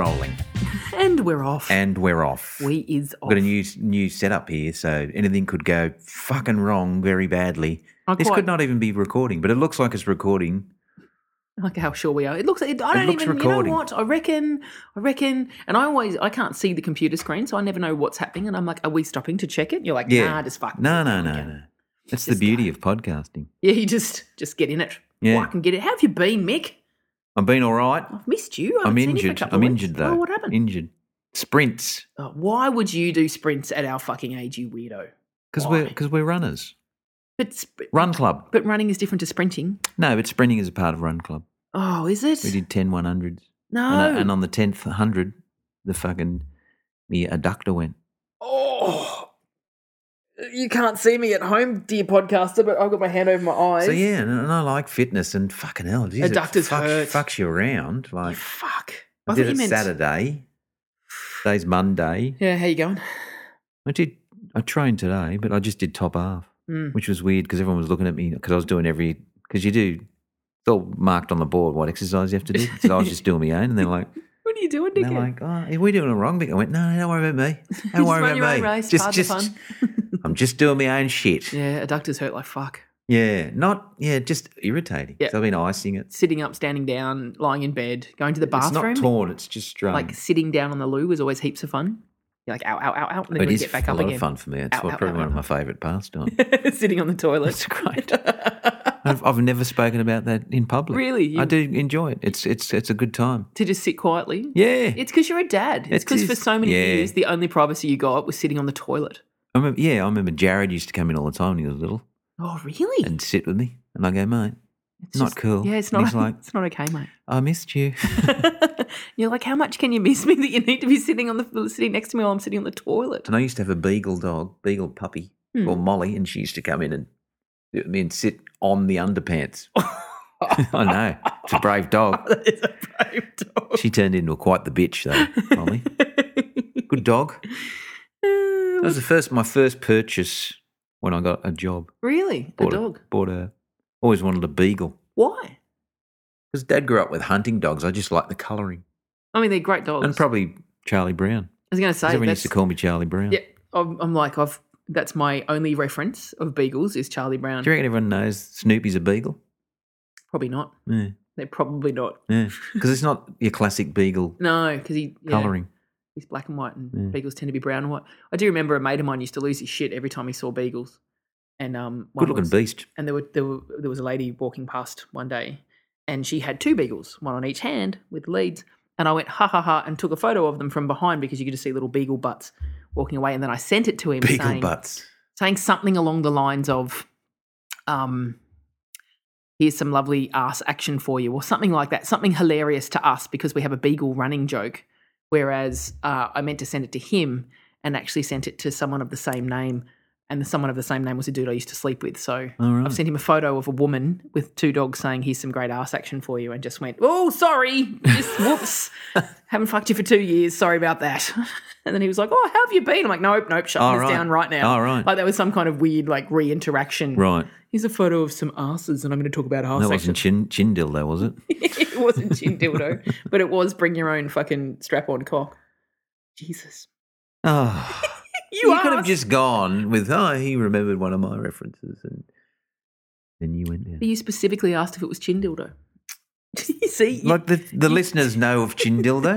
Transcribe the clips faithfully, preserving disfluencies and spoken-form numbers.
rolling. And we're off. And we're off. We is off. We've got a new new setup here, so anything could go fucking wrong very badly. I This quite- could not even be recording, but it looks like it's recording. Like how sure we are. It looks. It, I don't looks even. recording. You know what? I reckon. I reckon. And I always. I can't see the computer screen, so I never know what's happening. And I'm like, are we stopping to check it? You're like, Yeah. nah, just fuck. No, it. no, no, Okay. no. That's Just the beauty of podcasting. Yeah, you just just get in it. Yeah. Fucking get it. How have you been, Mick? I've been all right. I've missed you. I I'm haven't seen you for a injured. couple I'm of weeks. injured though. Oh, what happened? Injured. Sprints. Oh, why would you do sprints at our fucking age, you weirdo? Because Why? we're because we're runners. But sp- Run club. but running is different to sprinting. No, but sprinting is a part of run club. Oh, is it? We did ten one hundreds. No. And, and on the tenth hundred, the fucking the adductor went. Oh, you can't see me at home, dear podcaster, but I've got my hand over my eyes. So yeah, and, and I like fitness and fucking hell, geez, it Adductors fucks, hurt. fucks you around. You Like fuck. I, I did thought it you meant Saturday. Today's Monday. Yeah, how you going? I did. I trained today, but I just did top half, Mm. which was weird because everyone was looking at me because I was doing every because you do. It's all marked on the board what exercise you have to do. So I was just doing my own, and they're like, What are you doing, and they're dickhead? like, oh, are we doing it wrong? Vic?" I went, no, don't worry about me. Don't Just worry run about your me. own race, just, hard just, to fun. I'm just doing my own shit. Yeah, adductors hurt like fuck. Yeah, not yeah, just irritating. Yeah. So I've been icing it. Sitting up, standing down, lying in bed, going to the It's bathroom. not torn. It's just strained. Like sitting down on the loo is always heaps of fun. You're like, ow, ow, ow, ow, and then It you is get back a up lot again. of fun for me. It's Ow, what- ow, probably ow, one of ow. my favourite pastimes. Sitting on the toilet. It's great. I've, I've never spoken about that in public. Really? You- I do enjoy it. It's it's it's a good time. To just sit quietly. Yeah. It's because you're a dad. It's It because for is. so many Yeah. years, the only privacy you got was sitting on the toilet. I remember, yeah, I remember Jared used to come in all the time when he was little Oh, really? and sit with me. And I go, mate, It's not just- cool. Yeah, it's And not. he's like- it's not okay, mate. I missed you. You're like, how much can you miss me that you need to be sitting on the sitting next to me while I'm sitting on the toilet? And I used to have a beagle dog, beagle puppy Hmm. called Molly, and she used to come in and sit with me and sit on the underpants. I know. It's a brave dog. That is a brave dog. She turned into quite the bitch, though, Molly. Good dog. That was the first, my first purchase when I got a job. Really? A Bought dog? Bought a, always wanted a beagle. Why? Because Dad grew up with hunting dogs. I just like the colouring. I mean, they're great dogs. And probably Charlie Brown. I was going to say, Everyone that's, used to call me Charlie Brown. yeah, I'm, I'm like, I've. That's my only reference of beagles is Charlie Brown. Do you reckon everyone knows Snoopy's a beagle? Probably not. Yeah. They're probably not. Yeah. Because it's not your classic beagle No, because he yeah, colouring. he's black and white, and Yeah. beagles tend to be brown and white. I do remember a mate of mine used to lose his shit every time he saw beagles, and um, one Good looking was- beast. And there were there were there was a lady walking past one day, and she had two beagles, one on each hand with leads. And I went ha ha ha and took a photo of them from behind because you could just see little beagle butts walking away. And then I sent it to him Beagle saying, butts. saying something along the lines of, um, "Here's some lovely ass action for you," or something like that, something hilarious to us because we have a beagle running joke. Whereas uh, I meant to send it to him and actually sent it to someone of the same name. And the someone of the same name was a dude I used to sleep with. So All right. I've sent him a photo of a woman with two dogs saying, "Here's some great ass action for you," and just went, "Oh, sorry. Just whoops. Haven't fucked you for two years. Sorry about that." And then he was like, "Oh, how have you been?" I'm like, "Nope, nope, shut All this right. down right now." All right. Like there was some kind of weird like re-interaction. Right. Here's a photo of some asses and I'm going to talk about ass That action. wasn't chin, chin dildo, was it? It wasn't chin dildo, but it was bring your own fucking strap-on cock. Jesus. Oh. You, You could have asked. just gone with, oh, he remembered one of my references, and then you went down. But you specifically asked if it was chin dildo. You see? you- Like the, the listeners know of chin dildo.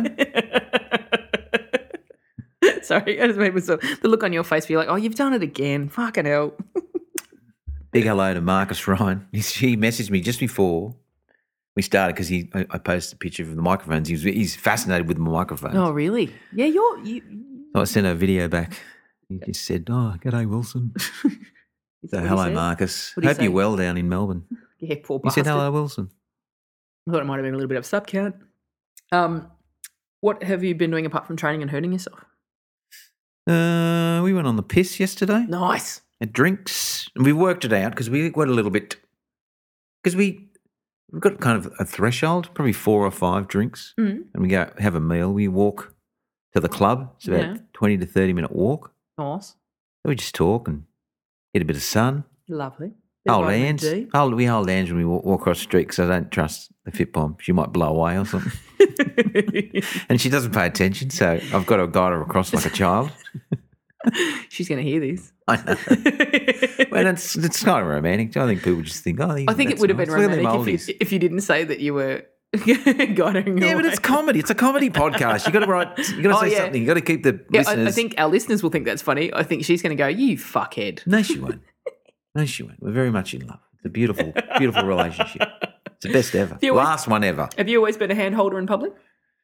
Sorry, I just made myself the look on your face. Be like, "Oh, you've done it again! Fucking hell!" Big hello to Marcus Ryan. He, he messaged me just before we started because he I, I posted a picture of the microphones. He was, he's fascinated with my microphones. Oh, really? Yeah, you're. You, So I sent a video back. He just said, oh, g'day, Wilson. is So that what he hello, said? Marcus. What'd he Hope you're say? well down in Melbourne. Yeah, poor He bastard. said, hello, Wilson. I thought it might have been a little bit of sub count. Um, what have you been doing apart from training and hurting yourself? Uh, we went on the piss yesterday. Nice. At drinks. And we worked it out because we got a little bit, because we, we've got kind of a threshold, probably four or five drinks. Mm. And we go have a meal. We walk to the club. It's about Yeah. twenty to thirty minute walk. Nice. We just talk and get a bit of sun. Lovely. Hold vitamin hands. D. Hold, we hold hands when we walk, walk across the street because I don't trust the fit bomb. She might blow away or something. And she doesn't pay attention, so I've got to guide her across like a child. She's going to hear this. I know. Well, it's, it's kind of romantic. I think people just think, oh, I think it would have been nice. Look at them romantic if oldies. you, if you didn't say that you were guiding Yeah, away. but it's comedy. It's a comedy podcast. You got to write. You got to Oh, say yeah. something. You got to keep the Yeah, listeners. I, I think our listeners will think that's funny. I think she's going to go, you fuckhead. No, she won't. No, she won't. We're very much in love. It's a beautiful, beautiful relationship. It's the best ever. You always- Last one ever. Have you always been a hand holder in public?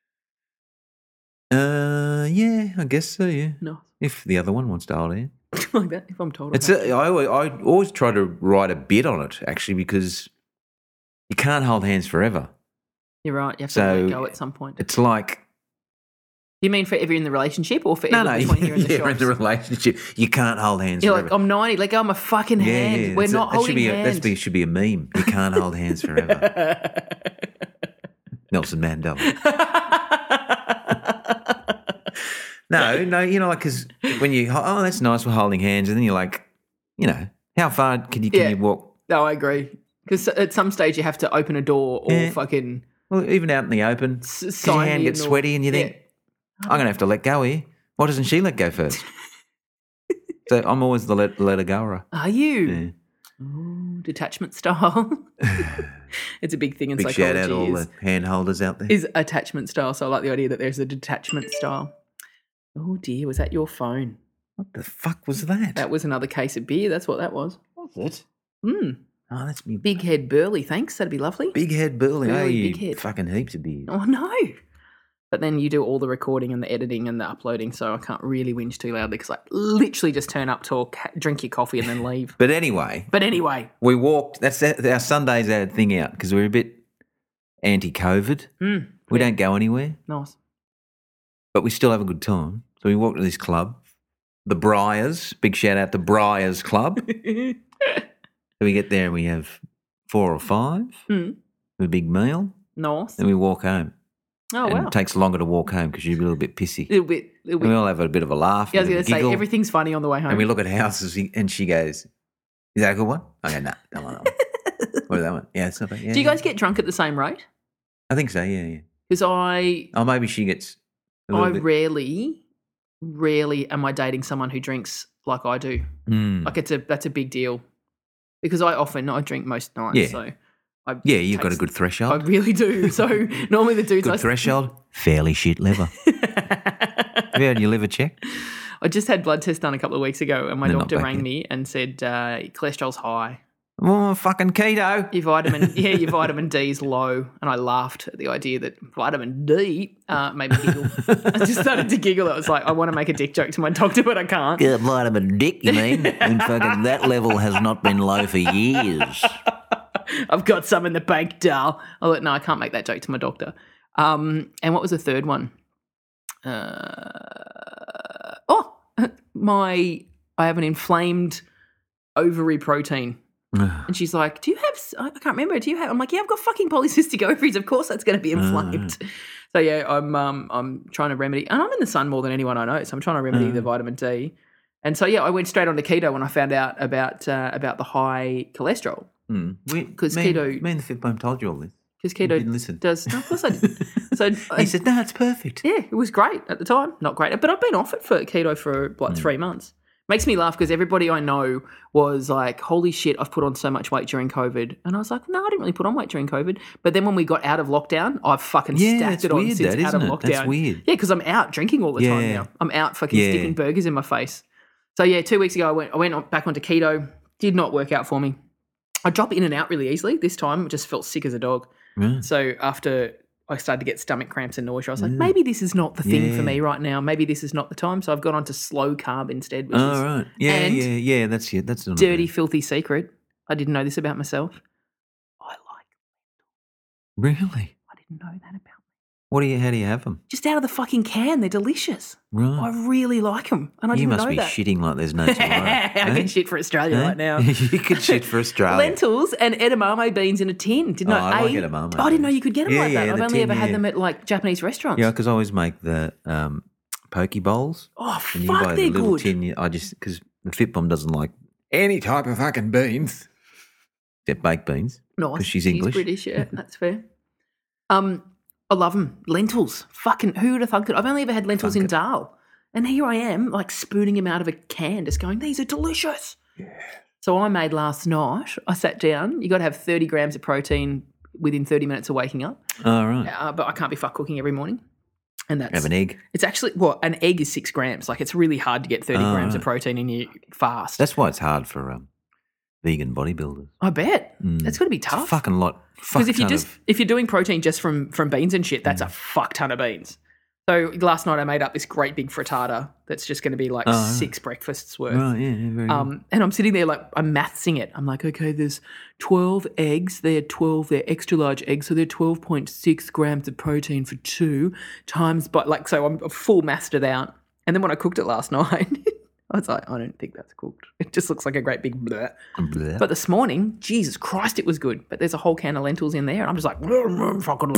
Uh, yeah, I guess so. Yeah. No. If the other one wants to hold in. Like that, if I'm told. It's okay. a, I, always, I always try to write a bit on it, actually, because you can't hold hands forever. You're right. You have to So, let go at some point. It's like, You mean forever in the relationship or no, forever no, between you and the yeah, shops? in the relationship, you can't hold hands You're forever. like, I'm ninety, let go of my fucking yeah, hand. yeah, We're that's a- not that should holding be a, hands. That should be a meme. You can't hold hands forever. Nelson Mandela. No, no, you know, like, because when you, oh, that's nice, we're holding hands, and then you're like, you know, how far can you, can Yeah. you walk? No, I agree. Because at some stage you have to open a door or Yeah. fucking Well, even out in the open, s- 'cause sign your hand in gets or- sweaty and you think, Yeah. I'm going to have to let go here. Why doesn't she let go first? So I'm always the let, let her goer. Are you? Yeah. Ooh, detachment style. It's a big thing in Big psychology. shout out all is, the hand holders out there. is attachment style. So I like the idea that there's a detachment style. Oh dear, was that your phone? What the fuck was that? That was another case of beer. That's what that was. was it? Mm. Oh, that's me. Big head burley, thanks. That'd be lovely. Big head Burley. Burley, Oh, you big head. fucking heaps of beers. Oh no. But then you do all the recording and the editing and the uploading, so I can't really whinge too loudly because I literally just turn up, talk, ha- drink your coffee, and then leave. But anyway, But anyway, we walked. That's our, our Sunday's our thing out because we're a bit anti-COVID. mm, We don't go anywhere, nice. but we still have a good time. So we walked to this club, the Briars. Big shout out to Briars Club. So we get there and we have four or five, Mm, a big meal, nice. then we walk home. Oh and wow. it takes longer to walk home because you're a little bit pissy. little bit. Little And we bit. all have a bit of a laugh. Yeah, I was a going bit to of a say giggle, everything's funny on the way home. And we look at houses and she goes, "Is that a good one?" I go, "No, don't like that one." What is that one? Yeah, it's not bad. Yeah, Do you yeah. guys get drunk at the same rate? I think so. Yeah, yeah. Because I, Oh, maybe she gets. A little I bit. rarely, rarely am I dating someone who drinks like I do. Mm. Like it's a that's a big deal because I often I drink most nights. Yeah. So I Yeah, you've got a taste- good I threshold. really do. So normally the dudes Good I threshold. Fairly shit liver. Have you had your liver checked? I just had blood test done a couple of weeks ago, and my They're not doctor back rang yet. me and said uh, cholesterol's high. Oh, fucking keto. Your vitamin, yeah, your vitamin D is low, and I laughed at the idea that vitamin D uh, made me giggle. I just started to giggle. I was like, I want to make a dick joke to my doctor, but I can't. Yeah, vitamin dick, you mean? And fucking that level has not been low for years. I've got some in the bank, doll. I thought, no, I can't make that joke to my doctor. Um, and what was the third one? Uh, oh, my, I have an inflamed ovary protein. And she's like, do you have, I can't remember, do you have, I'm like, yeah, I've got fucking polycystic ovaries. Of course that's going to be inflamed. So yeah, I'm um, I'm trying to remedy, and I'm in the sun more than anyone I know, so I'm trying to remedy the vitamin D. And so yeah, I went straight onto keto when I found out about uh, about the high cholesterol. Mm. We, 'Cause me, keto- Me and the Fitbone told you all this. Because You keto didn't listen. does, no, of course I didn't. So He I, said, no, it's perfect. yeah, it was great at the time. Not great, but I've been off it for keto for like three months. Makes me laugh because everybody I know was like, holy shit, I've put on so much weight during COVID. And I was like, no, I didn't really put on weight during COVID. But then when we got out of lockdown, I've fucking Yeah, stacked it's it on weird, since that, out of isn't it? lockdown. That's weird. Yeah, because I'm out drinking all the time Yeah. now. I'm out fucking Yeah. sticking burgers in my face. So yeah, two weeks ago I went I went on, back onto keto. Did not work out for me. I drop in and out really easily. This time I just felt sick as a dog. Right. So after I started to get stomach cramps and nausea, I was like, maybe this is not the thing Yeah. for me right now. Maybe this is not the time. So I've gone on to slow carb instead, which All is right. Yeah, and yeah, yeah. That's it. That's not dirty, bad. filthy secret. I didn't know this about myself. I like. Really? I didn't know that about me. What do you? How do you have them? Just out of the fucking can, they're delicious. I Right. really like them, and I You didn't must know be that. shitting like there's no tomorrow. I eh? can shit for Australia Eh? right now. You could shit for Australia. Lentils and edamame beans in a tin. Didn't Oh, know. I like A- edamame Oh, I didn't know beans. you could get them Yeah, like that. yeah, I've the only tin, ever had yeah. them at like Japanese restaurants. Yeah, because I always make the um, poke bowls. Oh, And you fuck, buy they're the little good. tin. you- I just because the Fitbomb doesn't like any type of fucking beans. Except baked beans. Nice. 'Cause she's English. British, yeah, that's fair. Um, I love them. Lentils. Fucking, who would have thunk it? I've only ever had lentils Thunk in it. dal. And here I am, like spooning them out of a can, just going, these are delicious. Yeah. So I made last night, I sat down, you got to have thirty grams of protein within thirty minutes of waking up. Oh, right. Uh, but I can't be fuck cooking every morning. And that's Have an egg. It's actually, well, an egg is six grams. Like, it's really hard to get thirty Oh, grams of right. protein in you fast. That's why it's hard for um, vegan bodybuilders. I bet. Mm. That's going to be It's a tough. fucking lot. Because if you ton just of- if you're doing protein just from from beans and shit, that's Mm. a fuck ton of beans. So last night I made up this great big frittata that's just going to be like Oh, right. six breakfasts worth. Right, yeah, yeah, very good. Um, and I'm sitting there like I'm mathsing it. I'm like, okay, there's twelve eggs. They're twelve. They're extra large eggs, so they're twelve point six grams of protein for two times. But like, so I'm full mathsed it out. And then when I cooked it last night, I was like, I don't think that's cooked. It just looks like a great big bleh. Bleh. But this morning, Jesus Christ, it was good. But there's a whole can of lentils in there, and I'm just like, fucking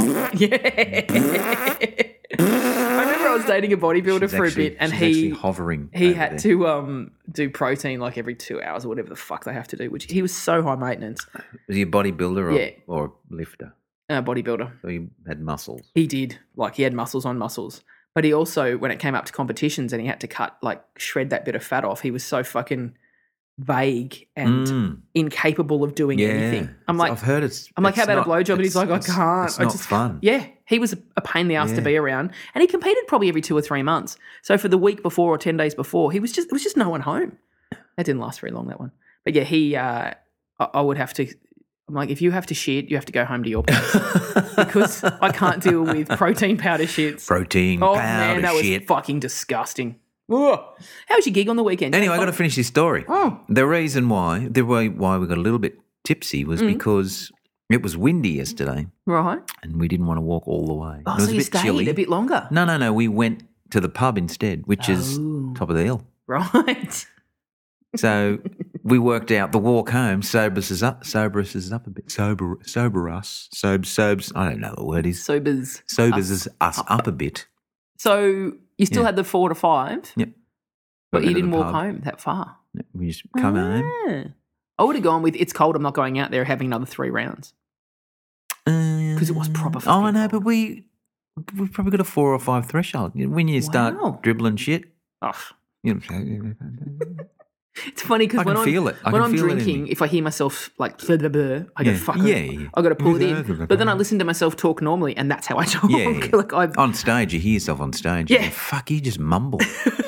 yeah. I remember I was dating a bodybuilder She's for actually- a bit, and she's he actually hovering. he over had there. to um do protein like every two hours or whatever the fuck they have to do. Which he was so high maintenance. Was he a bodybuilder or, Yeah. or a lifter? Uh, bodybuilder. So he had muscles. He did. Like, he had muscles on muscles. But he also, when it came up to competitions and he had to cut, like, shred that bit of fat off, he was so fucking vague and Mm. incapable of doing Yeah, anything. I'm It's- like, I've heard it's. I'm like, it's how about not- a blowjob? And he's it's- like, I it's- can't. It's I not just fun. Yeah, he was a pain in the ass to Yeah. be around, and he competed probably every two or three months. So for the week before or ten days before, he was just it was just no one home. That didn't last very long, that one. But yeah, he. Uh, I, I would have to. I'm like, if you have to shit, you have to go home to your place because I can't deal with protein powder shits. Protein, Oh powder, man, that shit. was fucking disgusting. Ugh. How was your gig on the weekend? Anyway, I got to finish this story. Oh. The reason why, the way why we got a little bit tipsy was Mm. because it was windy yesterday, Right. and we didn't want to walk all the way. Oh, it was so a you bit stayed chilly. a bit longer. No, no, no. We went to the pub instead, which is Oh. top of the hill. Right. So we worked out the walk home sobers us up, sobers us up a bit, sober, sober us, sob, sobs. I don't know what the word is. Sobers. Sobers us us, us up a bit. So you still Yeah. had the four to five, Yep. but Went you to the didn't walk pub. home that far. We just come home. Ah. I would have gone with it's cold. I'm not going out there having another three rounds. Because it was proper Oh, fucking I know, cold. but we we've probably got a four or five threshold. You know, when you start Wow. dribbling shit, Oh, you know, it's funny I because can when I'm feel it. I when can I'm feel it in drinking, me. if I hear myself like blah, blah, blah, I go Yeah. fuck Yeah, it. yeah. I got to pull it in. But then I listen to myself talk normally, and that's how I talk. Yeah, yeah. like I, on stage, you hear yourself on stage. Yeah. You go, fuck, you just mumble.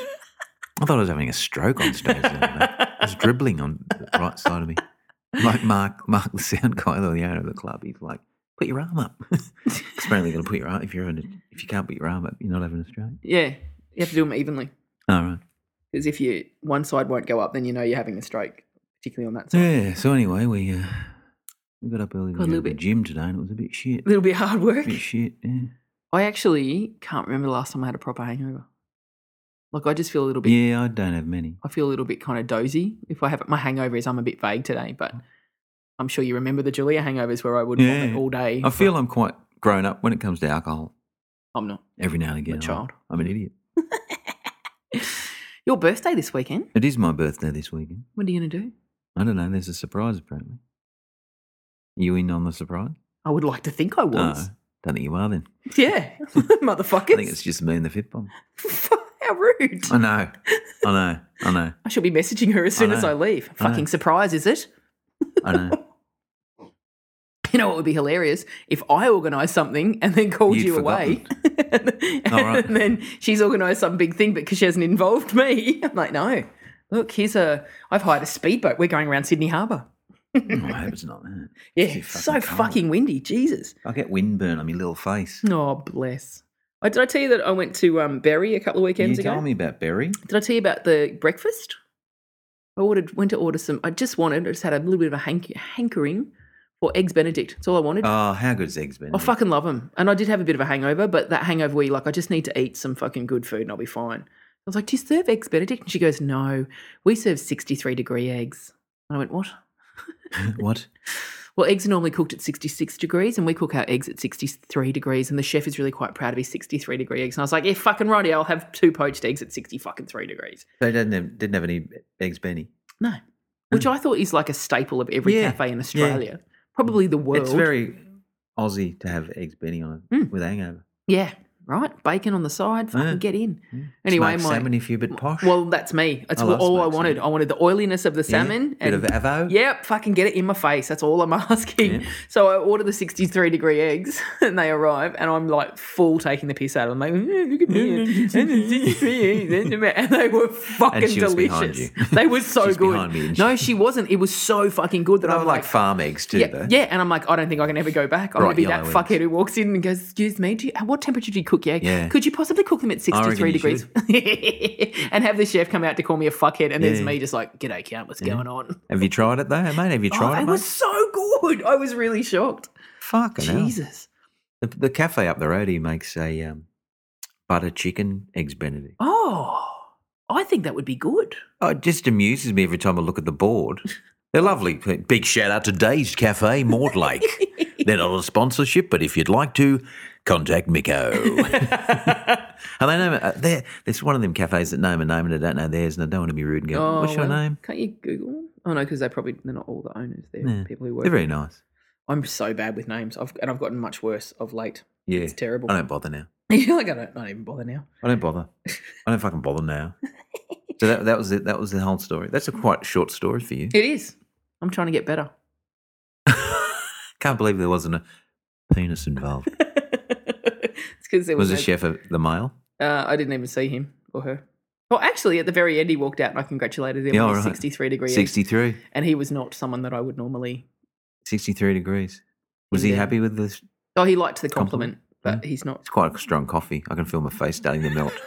I thought I was having a stroke on stage. The other day. I was dribbling on the right side of me. Like Mark, Mark, the sound guy, the owner of the club, he's like, "Put your arm up." Apparently, going to put your arm if you're in a, if you can't put your arm up, you're not having a stroke. yeah, you have to do them evenly. All right. Because if you one side won't go up, then you know you're having a stroke, particularly on that side. Yeah. So anyway, we uh, we got up early Got a to go to little the bit- gym today, and it was a bit shit. A little bit hard work. A bit shit. Yeah. I actually can't remember the last time I had a proper hangover. Like I just feel a little bit. Yeah, I don't have many. I feel a little bit kind of dozy. If I have my hangover is I'm a bit vague today, but I'm sure you remember the Julia hangovers where I would Yeah. vomit all day. I feel I'm quite grown up when it comes to alcohol. I'm not. Every now and again, a child. I'm an idiot. Your birthday this weekend. It is my birthday this weekend. What are you going to do? I don't know. There's a surprise apparently. You in on the surprise? I would like to think I No, was. don't think you are then. Yeah. Motherfuckers. I think it's just me and the fit bomb. How rude. I know. I know. I know. I should be messaging her as soon as know. I leave. I know. Fucking surprise, is it? I know. You know what would be hilarious? If I organised something and then called You'd you away. and, All right. and then she's organised some big thing because she hasn't involved me. I'm like, no. Look, here's a, I've hired a speedboat. We're going around Sydney Harbour. Oh, I hope it's not that. Yeah, It's too so fucking cold. fucking windy. Jesus. I get windburn on my little face. Oh, bless. I, did I tell you that I went to um, Berry a couple of You weekends ago? told me about Berry. Did I tell you about the breakfast? I ordered, went to order some. I just wanted, I just had a little bit of a hank, hankering for eggs Benedict. That's all I wanted. Oh, how good's eggs been? I fucking love them. And I did have a bit of a hangover, but that hangover where you're like, I just need to eat some fucking good food and I'll be fine. I was like, do you serve eggs Benedict? And she goes, no, we serve sixty-three degree eggs. And I went, what? What? Well, eggs are normally cooked at sixty-six degrees and we cook our eggs at sixty-three degrees and the chef is really quite proud of his sixty-three degree eggs. And I was like, yeah, fucking righty, I'll have two poached eggs at sixty fucking three degrees. They didn't have, didn't have any eggs Benny. No. which I thought is like a staple of every Yeah, cafe in Australia, probably the world. It's very Aussie to have eggs Benny on it Mm. with hangover. Yeah, right. Bacon on the side. Fucking Yeah. get in. Yeah. Anyway, Smoked my salmon if you're a bit posh. well, that's me. That's I love all I smoked wanted. salmon. I wanted the oiliness of the Yeah. salmon. Bit of and avo. Yep, fucking get it in my face. That's all I'm asking. Yeah. So I order the sixty-three degree eggs and they arrive and I'm like full taking the piss out of them. I'm like, "Eh, look at me. And the sixty-three eggs." And they were fucking And she was behind delicious. you. They were so She's good. behind me, isn't No, she? she wasn't. It was so fucking good that They I'm were like, like farm eggs too, yeah, though. yeah. And I'm like, I don't think I can ever go back. I'm Bright going to be that yellow fuckhead eggs. who walks in and goes, excuse me, do you, what temperature do you cook your egg? Yeah. Could you possibly cook them at sixty-three you degrees? and have the chef come out to call me a fuckhead and there's Yeah. me just like, g'day, count, what's going on? Have you tried it though, mate? Have you Oh, tried it it, mate? was so good. I was really shocked. Fucking hell. Jesus. The, the cafe up the road here makes a um, butter chicken eggs Benedict. Oh, I think that would be good. Oh, it just amuses me every time I look at the board. They're lovely. Big shout out to Dazed Cafe, Mortlake. They're not a sponsorship, but if you'd like to, contact Miko. And they name it. They're, it's one of them cafes that name a name and I don't know theirs, and I don't want to be rude and go, Oh, "What's your well, name?" Can't you Google them? Oh, no, because they probably, they're not all the owners. They're Yeah. people who work. They're very nice. I'm so bad with names. I've, and I've gotten much worse of late. Yeah, It's terrible. I don't bother now. You're like, I don't, I don't even bother now. I don't bother. I don't fucking bother now. So that that was it. That was the whole story. That's a quite short story for you. It is. I'm trying to get better. Can't believe there wasn't a penis involved. It's because there Was was, the chef a, the male? no, uh, I didn't even see him or her. Well, actually, at the very end, he walked out and I congratulated him Yeah, on all his right. sixty-three degree. egg. sixty-three. And he was not someone that I would normally. sixty-three degrees. Was he Yeah. happy with this? Oh, he liked the compliment, Compliment? but he's not. It's quite a strong coffee. I can feel my face starting to melt.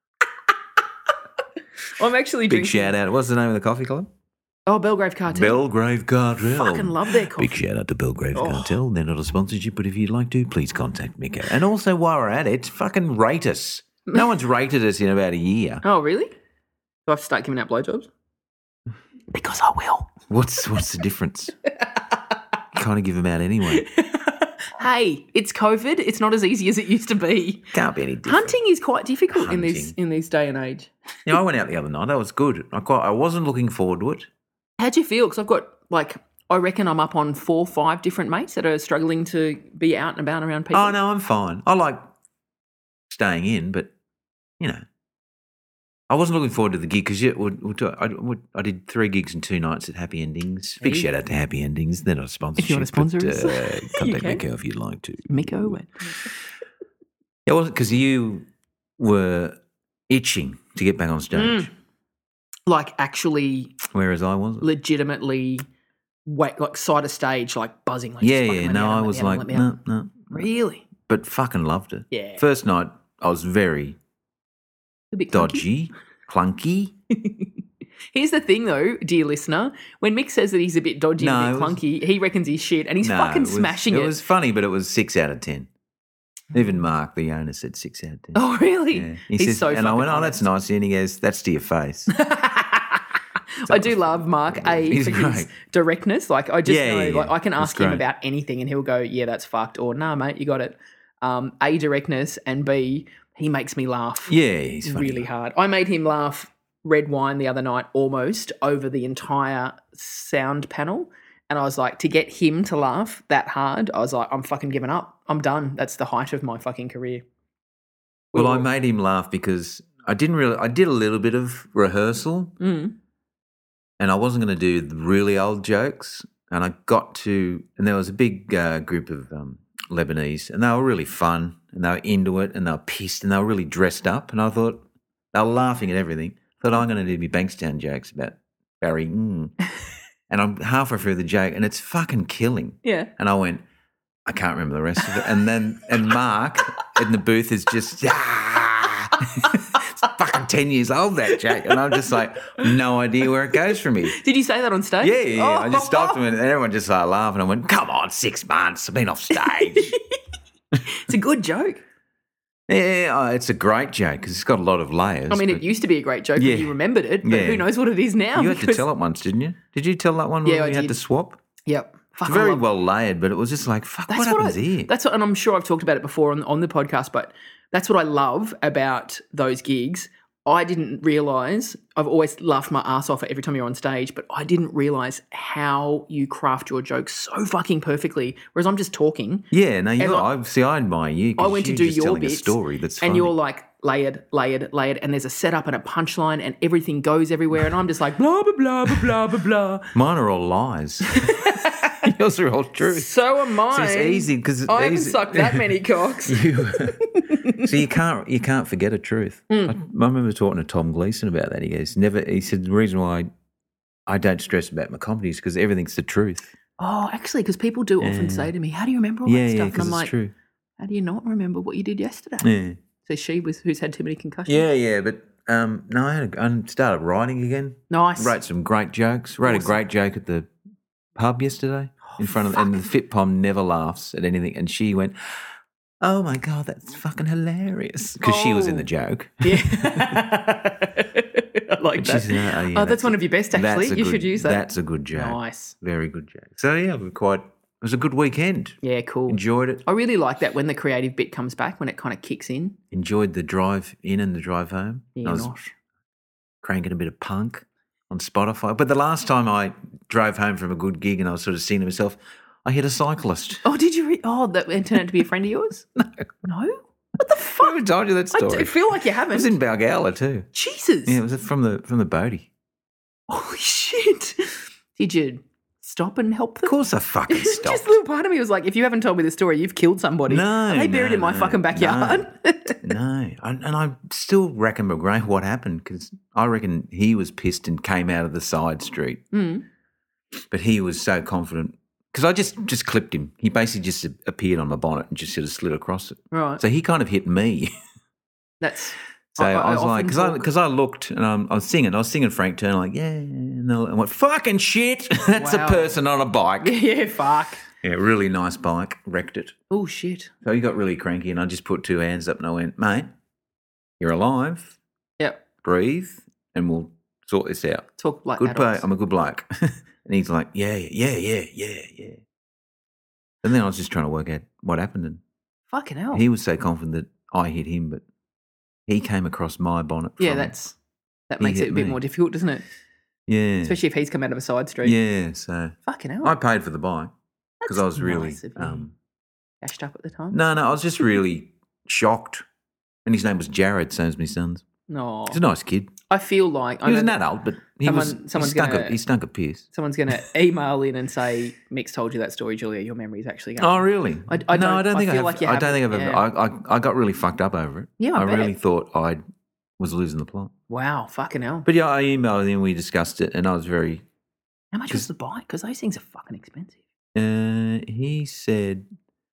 I'm actually Big drinking. shout out. What's the name of the coffee club? Oh, Belgrave Cartel. Belgrave Cartel. Fucking love their coffee. Big shout out to Belgrave Oh. Cartel. They're not a sponsorship, but if you'd like to, please contact Miko. And also, while we're at it, fucking rate us. No one's rated us in about a year. Oh, really? Do I have to start giving out blowjobs? Because I will. What's what's the difference? Kind of give them out anyway. Hey, it's COVID. It's not as easy as it used to be. Can't be any different. Hunting is quite difficult in this Hunting. in this day and age. Yeah, I went out the other night. That was good. I quite, I wasn't looking forward to it. How'd you feel? Because I've got like I reckon I'm up on four, five different mates that are struggling to be out and about around people. Oh no, I'm fine. I like staying in, but you know, I wasn't looking forward to the gig because I, I, I did three gigs and two nights at Happy Endings. Big Hey. shout out to Happy Endings. They're not a sponsorship. If you want to sponsor but, us, uh, you contact can. Miko if you'd like to. Miko. Yeah, wasn't because you were itching to get back on stage, Mm. Like actually, whereas I wasn't. legitimately, wait, like side of stage, like buzzing. Like, Yeah, just fucking yeah. let me No, out, I let was me out, like, let me out. no, no. Really? But fucking loved it. Yeah. First night, I was very A bit clunky. dodgy, clunky. Here's the thing, though, dear listener. When Mick says that he's a bit dodgy No, and a it bit was- clunky, he reckons he's shit, and he's No, fucking it was, smashing it. it. It was funny, but it was six out of ten. Even Mark, the owner, said six out of ten. Oh, really? Yeah. He He's says, so and I fucking went, oh, that's honest. nice. And he goes, that's to your face. I do love Mark A He's for his great. directness. Like I just Yeah, know, yeah, like yeah. I can It's ask him great. about anything, and he'll go, "Yeah, that's fucked," or "Nah, mate, you got it." Um, A directness, and B, he makes me laugh Yeah, he's funny. really hard. I made him laugh red wine the other night almost over the entire sound panel. And I was like, to get him to laugh that hard, I was like, I'm fucking giving up. I'm done. That's the height of my fucking career. Well, I made him laugh because I didn't really, I did a little bit of rehearsal Mm. and I wasn't going to do the really old jokes. And I got to, and there was a big uh, group of um, Lebanese and they were really fun and they were into it and they were pissed and they were really dressed up. And I thought, they were laughing at everything. I thought, I'm going to do my Bankstown jokes about Barry. Mm. And I'm halfway through the joke and it's fucking killing. Yeah. And I went, I can't remember the rest of it. And then, and Mark in the booth is just, ah! It's fucking ten years old, that joke. And I'm just like, no idea where it goes from here. Did you say that on stage? Yeah, yeah, yeah. I just Oh. stopped him and everyone just started laughing. I went, come on, six months. I've been off stage. It's a good joke. Yeah, oh, it's a great joke because it's got a lot of layers. I mean, but it used to be a great joke Yeah. when you remembered it, but Yeah. who knows what it is now? you had to because- tell it once, didn't you? Did you tell that one Yeah, when I we had did. to swap? Yep. Fuck, It's I very love- well layered, but it was just like, fuck, That's what what happens I, here? That's what, and I'm sure I've talked about it before on, on the podcast, but that's what I love about those gigs. I didn't realise, I've always laughed my ass off every time you're on stage, but I didn't realise how you craft your jokes so fucking perfectly, whereas I'm just talking. Yeah, no, you And I, like- see, I admire you. 'Cause I went to you're do just your telling a bits, story that's funny. and you're like layered, layered, layered, and there's a setup and a punchline, and everything goes everywhere, and I'm just like blah blah blah blah blah blah blah. Mine are all lies. Yours are all truth. So am I. So it's easy because I haven't sucked that many cocks. you, so you can't you can't forget a truth. Mm. I, I remember talking to Tom Gleeson about that. He goes, never. He said the reason why I don't stress about my comedy is because everything's the truth. Oh, actually, because people do often Yeah. say to me, "How do you remember all Yeah, that yeah, stuff?" And because I'm it's like, true. "How do you not remember what you did yesterday?" Yeah, So she was who's had too many concussions. yeah, yeah. But um, no, I, had a, I started writing again. Nice. Wrote some great jokes. Wrote Awesome. a great joke at the pub yesterday in front of, and the Fit Pom never laughs at anything. And she went, "Oh my god, that's fucking hilarious!" Because she was in Oh. the joke. Yeah. I like And she that. said, "Oh, yeah, oh, that's, one of your best, that's actually. a You good- should use that. That's a good joke. Nice. Very good joke. So yeah, we're quite. It was a good weekend. Yeah, cool. Enjoyed it. I really like that when the creative bit comes back, when it kind of kicks in. Enjoyed the drive in and the drive home. Yeah, I was nice. cranking a bit of punk on Spotify. But the last time I drove home from a good gig and I was sort of seeing to myself, I hit a cyclist. Oh, did you? Re- oh, that turned out to be a friend of yours? No. No? What the I fuck? haven't told you that I story. do feel like you It haven't. was in Balgowlah too. Jesus. Yeah, it was from the from the boatie. Holy shit. Did you stop and help them? Of course I fucking stopped. Just a little part of me was like, if you haven't told me the story, you've killed somebody. No, Are they buried no, in my no, fucking backyard? No, I, and I still reckon McGrath what happened because I reckon he was pissed and came out of the side street. Mm. But he was so confident because I just just clipped him. He basically just appeared on my bonnet and just sort of slid across it. Right. So he kind of hit me. That's So I, was often like, because I talk- because I looked and I'm, I was singing, I was singing Frank Turner like yeah, and I went fucking shit. That's Wow. a person on a bike. yeah, fuck. Yeah, really nice bike. Wrecked it. Oh shit. So he got really cranky, and I just put two hands up and I went, mate, you're alive. Yep. Breathe, and we'll sort this out. Talk like Good bloke. adults. I'm a good bloke. And he's like, yeah, yeah, yeah, yeah, yeah. And then I was just trying to work out what happened, and Fucking hell. he was so confident that I hit him, but he came across my bonnet. yeah, from- that's that He makes it hit a bit me. more difficult, doesn't it? yeah, Especially if he's come out of a side street. yeah. So Fucking hell. I paid for the bike because I was really nice of you. um, Cashed up at the time. no, no. I was just really shocked, and his name was Jared, same as my son's. No. He's a nice kid. I feel like I He was know an adult, but he someone- was he someone's stunk, gonna- a, he stunk a piss. someone's going to email in and say, Mix told you that story, Julia. Your memory's actually going. Oh, really? I- I no, don't- I don't I think I, feel have. like you I don't think I've haven't, ever. I, I I got really fucked up over it. Yeah, I bet. really thought I was losing the plot. Wow, fucking hell. But yeah, I emailed him. We discussed it, and I was very. How much was 'cause- the bike? Because those things are fucking expensive. Uh, he said.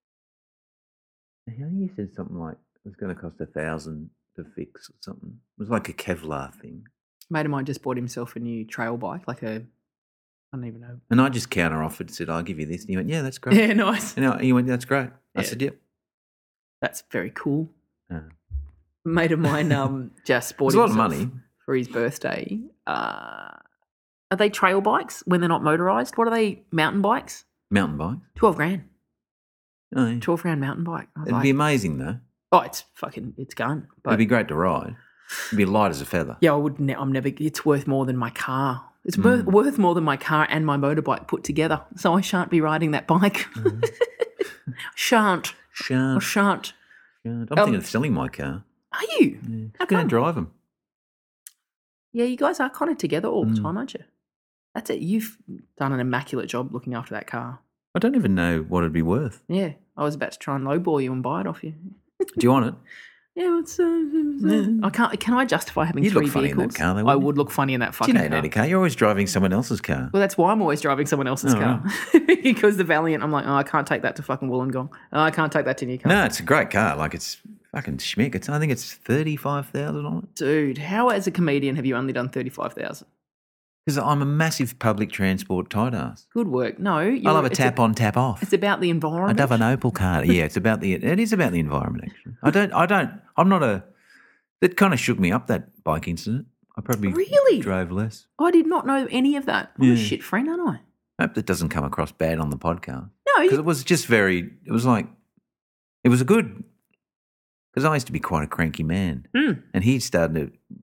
I think he said something like it was going to cost a thousand to fix or something. It was like a Kevlar thing, Mate of mine just bought himself a new trail bike, like a, I don't even know. and I just counter offered, said, "I'll give you this," and he went, "Yeah, that's great." Yeah, nice. And I- he went, "That's great." I Yeah. said, "Yep." That's very cool. Uh, Mate of mine um, just bought It's a lot of himself money. for his birthday. Uh, are they trail bikes when they're not motorised? What are they, mountain bikes? Mountain bike. twelve grand. No, twelve grand mountain bike. I was it'd like, be amazing though. oh, it's fucking, it's gone. But It'd be great to ride. It'd be light as a feather. yeah, I would. Ne- I'm never. It's worth more than my car. It's Mm. worth, worth more than my car and my motorbike put together. So I shan't be riding that bike. Mm. shan't. I Shan't, shan't. shan't. I'm Um, thinking of selling my car. Are you? Yeah. How I'm going come? to drive them. Yeah, you guys are kind of together all the Mm. time, aren't you? That's it. You've done an immaculate job looking after that car. I don't even know what it'd be worth. Yeah, I was about to try and lowball you and buy it off you. Do you want it? Yeah, it's, uh, uh, I can't. Can I justify having You'd three look funny in vehicles? that car, though, I wouldn't you? would look funny in that Do fucking you don't car. need a car. You're always driving someone else's car. Well, that's why I'm always driving someone else's Oh, car. Because the Valiant, I'm like, oh, I can't take that to fucking Wollongong. Oh, I can't take that to Newcastle. No, it's a great car. Like it's fucking schmick. It's I think it's thirty-five thousand on it. Dude, how as a comedian have you only done thirty-five thousand? Because I'm a massive public transport tight ass. Good work. No, I you're- love a it's tap on, tap off. It's about the environment. I'd have an Opel car. Yeah, it's about the. It is about the environment. Actually, I don't. I don't. I'm not a. It kind of shook me up, that bike incident. I probably Really? drove less. I did not know any of that. I'm a Yeah. shit friend, aren't I? I hope that doesn't come across bad on the podcast. No, Because you, it was just very, it was like, it was a good, because I used to be quite a cranky man. Mm. And he started to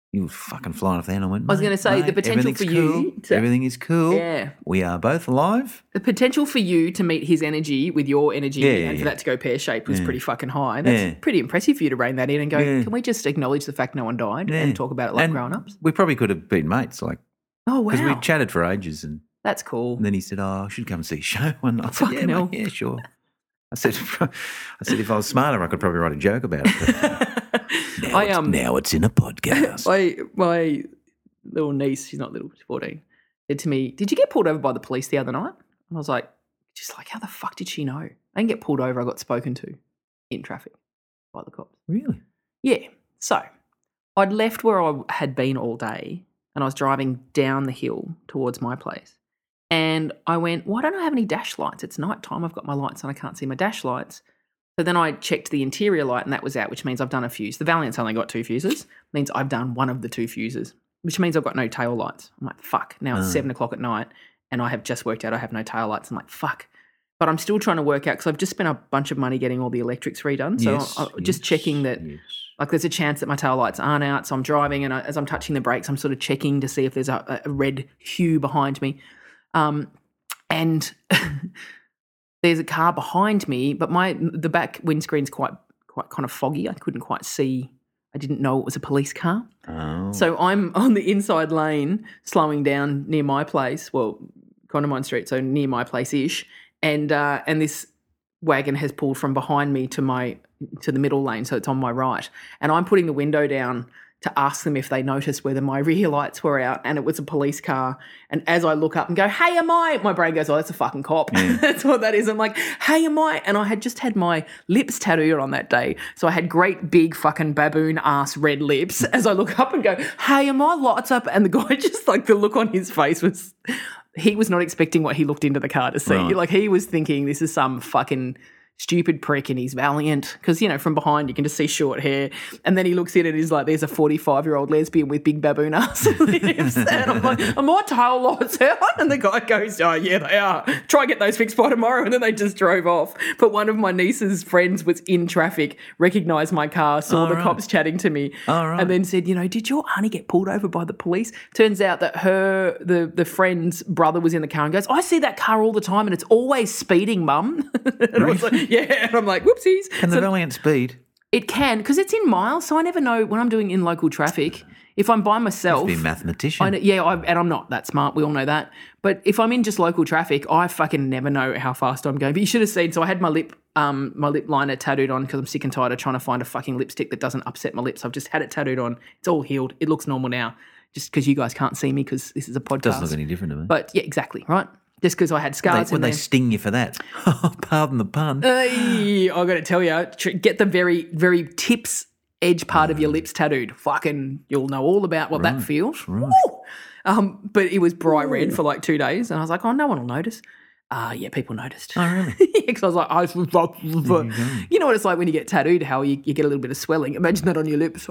You were fucking flying off the handle. I went, I was going to "Mate, say, the mate, potential for everything's you cool. to- Everything is cool. Yeah. We are both alive. The potential for you to meet his energy with your energy Yeah, yeah, and for yeah. that to go pear-shaped was Yeah. pretty fucking high. That's Yeah. pretty impressive for you to rein that in and go, Yeah. can we just acknowledge the fact no one died Yeah. and talk about it like And grown-ups? We probably could have been mates, like, Oh, because wow. we chatted for ages, and, That's cool. and then he said, "Oh, I should come and see a show." And I said, Fucking "Yeah, mate, hell. yeah, sure." I said, "I said if I was smarter, I could probably write a joke about it." But now, I, it's, um, now it's in a podcast. my, my little niece, she's not little, she's fourteen, said to me, did you get pulled over by the police the other night? And I was like, just like, how the fuck did she know? I didn't get pulled over. I got spoken to in traffic by the cops. Really? Yeah. So I'd left where I had been all day and I was driving down the hill towards my place. And I went, why don't I have any dash lights? It's night time. I've got my lights on. I can't see my dash lights. So then I checked the interior light and that was out, which means I've done a fuse. The Valiant's only got two fuses. Means I've done one of the two fuses, which means I've got no tail lights. I'm like, fuck. Now it's Oh. seven o'clock at night and I have just worked out I have no tail lights. I'm like, fuck. But I'm still trying to work out because I've just spent a bunch of money getting all the electrics redone. So Yes, I, I, just yes, checking that, yes. like, there's a chance that my tail lights aren't out. So I'm driving and I, as I'm touching the brakes, I'm sort of checking to see if there's a, a red hue behind me. Um, and there's a car behind me, but my the back windscreen's quite quite kind of foggy. I couldn't quite see. I didn't know it was a police car. Oh. So I'm on the inside lane, slowing down near my place. Well, Condamine Street, so near my place-ish, and uh, and this wagon has pulled from behind me to my to the middle lane, so it's on my right. And I'm putting the window down to ask them if they noticed whether my rear lights were out, and it was a police car. And as I look up and go, "Hey, am I?" My brain goes, "Oh, that's a fucking cop." Yeah. That's what that is. I'm like, "Hey, am I?" And I had just had my lips tattooed on that day, so I had great big fucking baboon ass red lips. As I look up and go, "Hey, am I?" Lights up, and the guy just like the look on his face was. He was not expecting what he looked into the car to see. Right. Like, he was thinking this is some fucking stupid prick and he's Valiant. Because, you know, from behind you can just see short hair. And then he looks in and he's like, there's a forty-five-year-old lesbian with big baboon ass lips. And I'm like, are my tail lights out? And the guy goes, oh, yeah, they are. Try and get those fixed by tomorrow. And then they just drove off. But one of my niece's friends was in traffic, recognised my car, saw Oh, the right. cops chatting to me, Oh, right. and then said, you know, did your auntie get pulled over by the police? Turns out that her, the, the friend's brother was in the car and goes, I see that car all the time and it's always speeding, mum. And I was like, yeah. And I'm like, whoopsies. Can the So Valiant speed? it can, because it's in miles, so I never know when I'm doing in local traffic. If I'm by myself, Be a mathematician. I know, yeah, I, and I'm not that smart. We all know that. But if I'm in just local traffic, I fucking never know how fast I'm going. But you should have seen. So I had my lip, um, my lip liner tattooed on because I'm sick and tired of trying to find a fucking lipstick that doesn't upset my lips. I've just had it tattooed on. It's all healed. It looks normal now, just because you guys can't see me because this is a podcast. Doesn't look any different to me. But yeah, exactly right. Just because I had They- scars. when in they there. sting you for that, pardon the pun. Hey, I got to tell you, tr- get the very, very tips edge part of your lips tattooed. Fucking, you'll know all about what that Right, feels. right. Woo! Um, but it was bright red for like two days, and I was like, oh, no one will notice. Uh, yeah, people noticed. Oh, really? Because I was like, I you know what it's like when you get tattooed, how you, you get a little bit of swelling. Imagine that on your lips.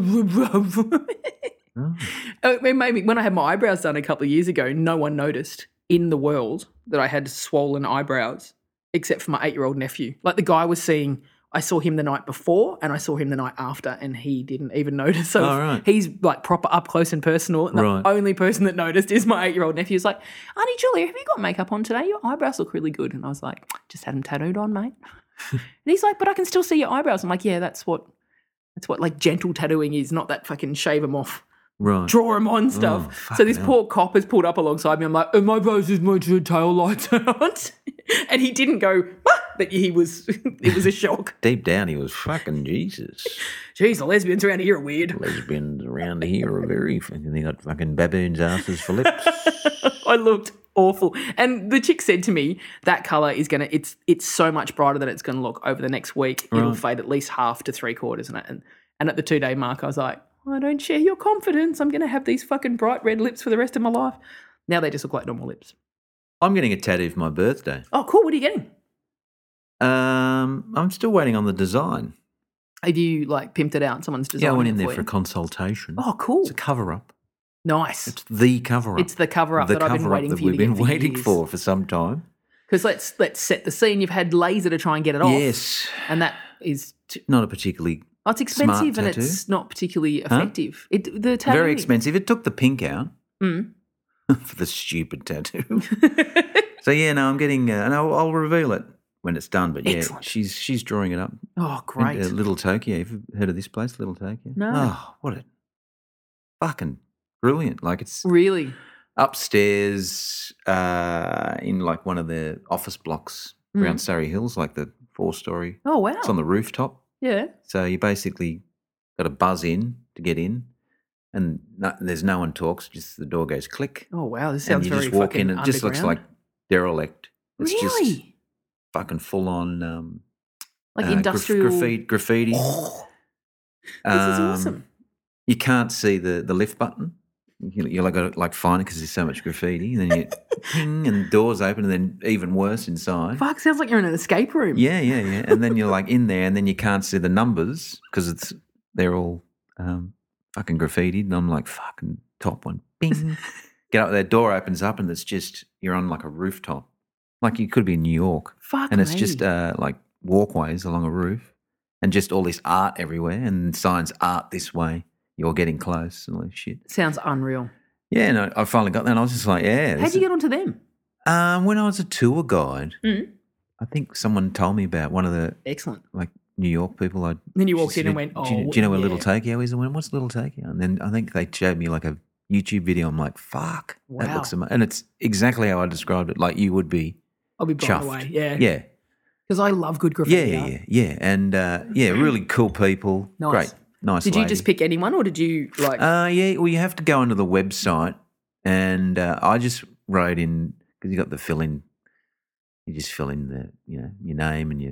Oh. It made me, when I had my eyebrows done a couple of years ago, no one noticed in the world that I had swollen eyebrows except for my eight-year-old nephew. Like the guy was seeing, I saw him the night before and I saw him the night after and he didn't even notice. So Oh, right. he's like proper up close and personal. And the Right. only person that noticed is my eight-year-old nephew. He's like, Auntie Julia, have you got makeup on today? Your eyebrows look really good. And I was like, just had them tattooed on, mate. And he's like, but I can still see your eyebrows. I'm like, yeah, that's what, that's what like gentle tattooing is, not that fucking shave them off. Right. Draw him on stuff. Oh, so this fucking hell. poor cop has pulled up alongside me. I'm like, oh, my brows is much your tail lights out. And he didn't go, ah! But he was, it was a shock. Deep down, he was fucking Jesus. Jeez, the lesbians around here are weird. Lesbians around here are very. They got fucking baboons' asses for lips. I looked awful. And the chick said to me, that colour is going to, it's it's so much brighter than it's going to look over the next week. It'll Right. fade at least half to three quarters. And, and, and at the two-day mark, I was like, I don't share your confidence. I'm going to have these fucking bright red lips for the rest of my life. Now they just look like normal lips. I'm getting a tattoo for my birthday. Oh, cool. What are you getting? Um, I'm still waiting on the design. Have you, like, pimped it out? Someone's designed Yeah, I went it in there for for a you? consultation. Oh, cool. It's a cover up. Nice. It's the cover up. It's the cover-up the that I've been cover-up waiting that for you we've to get been for waiting years. for for some time. Because let's let's set the scene. You've had laser to try and get it off. Yes, And that is... T- not a particularly Oh, it's expensive and tattoo. it's not particularly effective. It the tattoo Very expensive. It took the pink out Mm. for the stupid tattoo. So yeah, no, I'm getting, uh, and I'll, I'll reveal it when it's done. But yeah, Excellent. she's she's drawing it up. Oh, great. Uh, Little Tokyo. Have you heard of this place, Little Tokyo? No. Oh, what a fucking brilliant! Like it's Really? upstairs uh, in like one of the office blocks around Mm. Surrey Hills, like the four story. Oh, wow. It's on the rooftop. Yeah. So you basically got to buzz in to get in, and no, there's no one talks. Just the door goes click, Oh, wow. This and sounds you very just walk fucking in. And it just looks like underground. derelict. It's just Really? fucking full on, um, Like uh, graf- industrial. graffiti. graffiti. Oh, this is Um, awesome. You can't see the, the lift button. You, you like got to like find it because there's so much graffiti. And then you ping, and doors open, and then even worse inside. Fuck, sounds like you're in an escape room. Yeah, yeah, yeah. And then you're like in there, and then you can't see the numbers because it's they're all um, fucking graffitied. And I'm like, fucking top one, bing. Get up there, door opens up, and it's just you're on like a rooftop, like you could be in New York, Fuck and it's me. just uh, like walkways along a roof, and just all this art everywhere, and signs art this way. You're getting close and all this shit. Sounds unreal. Yeah, and I, I finally got there, and I was just like, yeah. How'd you get onto them? Um, when I was a tour guide, Mm. I think someone told me about one of the Excellent. like New York people. I Then you she walked in said, and went, do, you, oh, do you know where yeah. Little Tokyo is? I went, what's Little Tokyo? And then I think they showed me like a YouTube video. I'm like, fuck, that Wow. looks amazing. And it's exactly how I described it. Like you would be I'll be blown chuffed. away. Yeah. Yeah, Because I love good yeah, graffiti yeah, art. yeah, yeah. And uh, yeah, really cool people. Nice. Great, nice. Did you lady. just pick anyone or did you like. Uh, yeah, well, you have to go onto the website, and uh, I just wrote in because you got the fill in. You just fill in the you know your name and your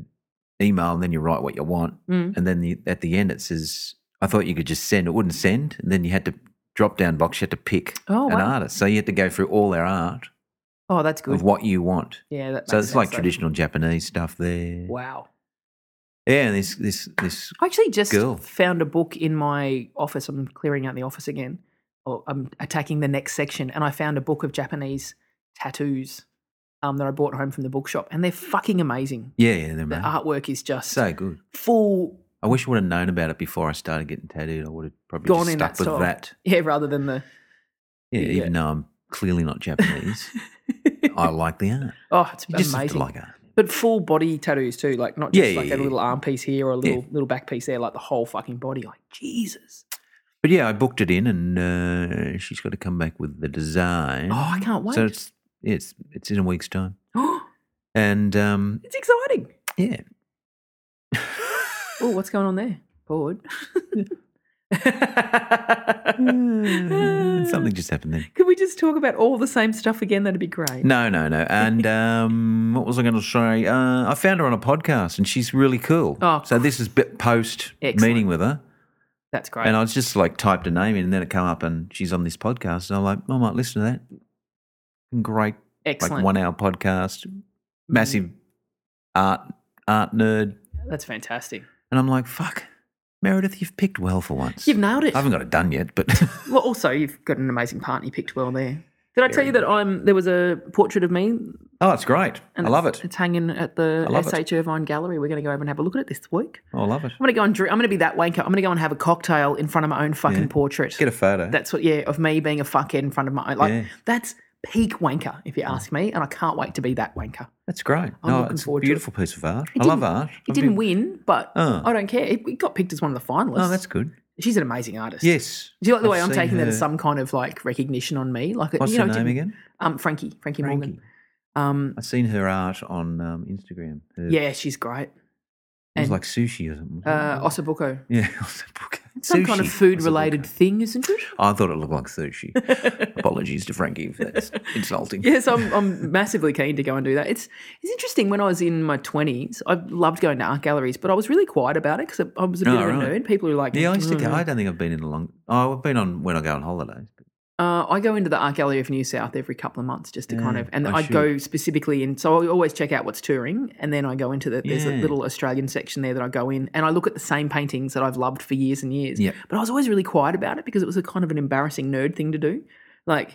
email, and then you write what you want, Mm. and then the, at the end it says, "I thought you could just send." It wouldn't send, and then you had to drop down box. You had to pick Oh, an wow. artist, so you had to go through all their art Oh, that's good. of what you want. Yeah. That So makes it's like sense, though. traditional Japanese stuff there. Wow. Yeah, and this this this I actually just Girl. found a book in my office. I'm clearing out the office again. Or I'm attacking the next section, and I found a book of Japanese tattoos um, that I brought home from the bookshop, and they're fucking amazing. yeah, yeah, they're The amazing. artwork is just So good. full, I wish I would have known about it before I started getting tattooed. I would have probably gone just in stuck that with style. that. Yeah, rather than the. Yeah, Yeah. even though I'm clearly not Japanese, I like the art. Oh, it's You just have amazing. to like art. But full body tattoos too, like not Yeah, just yeah, like yeah, a little yeah. arm piece here or a Yeah. little little back piece there, like the whole fucking body. Like Jesus. But yeah, I booked it in, and uh, she's got to come back with the design. Oh, I can't wait. So it's yeah, it's it's in a week's time, Oh, and um, it's exciting. yeah, Oh, what's going on there? Forward. something just happened then. Could we just talk about all the same stuff again? That'd be great. No, no, no. And um, what was I going to say? Uh, I found her on a podcast, and she's really cool. Oh, so this is bit post Excellent. meeting with her. That's great. And I was just like typed a name in, and then it came up, and she's on this podcast. And I'm like, oh, I might listen to that. Great, Excellent. like one hour podcast, massive art art nerd. That's fantastic. And I'm like, fuck, Meredith, you've picked well for once. You've nailed it. I haven't got it done yet, but Well, also you've got an amazing partner. You picked well there. Did I tell you that I'm? There was a portrait of me. oh, it's great. And I love it's- it. It's hanging at the I love S H Irvine Gallery. We're going to go over and have a look at it this week. Oh, I love it. I'm going to go and drink. I'm going to be that wanker. I'm going to go and have a cocktail in front of my own fucking Yeah. portrait. Get a photo. That's what, yeah, of me being a fuckhead in front of my own. Like, Yeah. that's peak wanker, if you ask me, and I can't wait to be that wanker. That's great. I'm no, looking it's a forward to it. beautiful piece of art. It I love didn't- art. It I've didn't been- win, but Oh. I don't care. It, it got picked as one of the finalists. Oh, that's good. She's an amazing artist. Yes. Do you like the way I've I'm seen taking that her- as some kind of like recognition on me? Like, What's you know, her name didn't- again? Um, Frankie, Frankie, Frankie. Morgan. Um, I've seen her art on um, Instagram. Her, yeah, she's great. It was and- like sushi or something. Uh, Ossobuco. yeah, Ossobuco. Some kind of Sushi. food-related Ossobuco. thing, isn't it? I thought it looked like sushi. Apologies to Frankie if that's insulting. Yes, I'm, I'm massively keen to go and do that. It's it's interesting. When I was in my twenties, I loved going to art galleries, but I was really quiet about it because I was a bit Oh, of a right. nerd. People were like, Yeah, I used to go. "Mm." I don't think I've been in a long. Oh, I've been on when I go on holidays. But Uh, I go into the Art Gallery of New South every couple of months just to kind Yeah, of, and I I go specifically in. So I always check out what's touring, and then I go into the. There's a Yeah. little Australian section there that I go in, and I look at the same paintings that I've loved for years and years. Yep. But I was always really quiet about it because it was a kind of an embarrassing nerd thing to do. Like,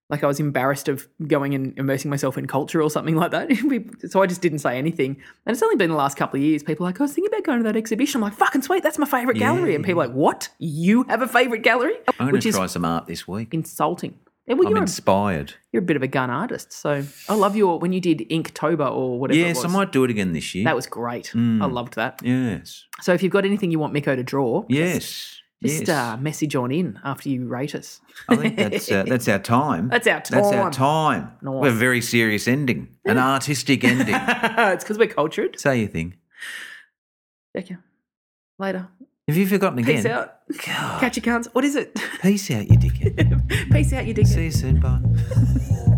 like I was embarrassed of going and immersing myself in culture or something like that. So I just didn't say anything. And it's only been the last couple of years. People are like, I was thinking about going to that exhibition. I'm like, fucking sweet, that's my favourite Yeah. gallery. And people are like, what? You have a favourite gallery? I'm going Which to is try some art this week. insulting. Yeah, well, I'm you're, a, inspired. you're a bit of a gun artist. So I love your, when you did Inktober or whatever it Yes, was. I might do it again this year. That was great. Mm. I loved that. Yes. So if you've got anything you want Miko to draw, Yes. just yes. uh, message on in after you rate us. I think that's uh, that's our time. That's our That's our time. time. Nice. We're a very serious ending, an artistic ending. It's because we're cultured. Say your thing. Okay. Later. Have you forgotten again? Peace out. God. Catch your cunts. What is it? Peace out, you dickhead. Peace out, you dickhead. See you soon. Bye.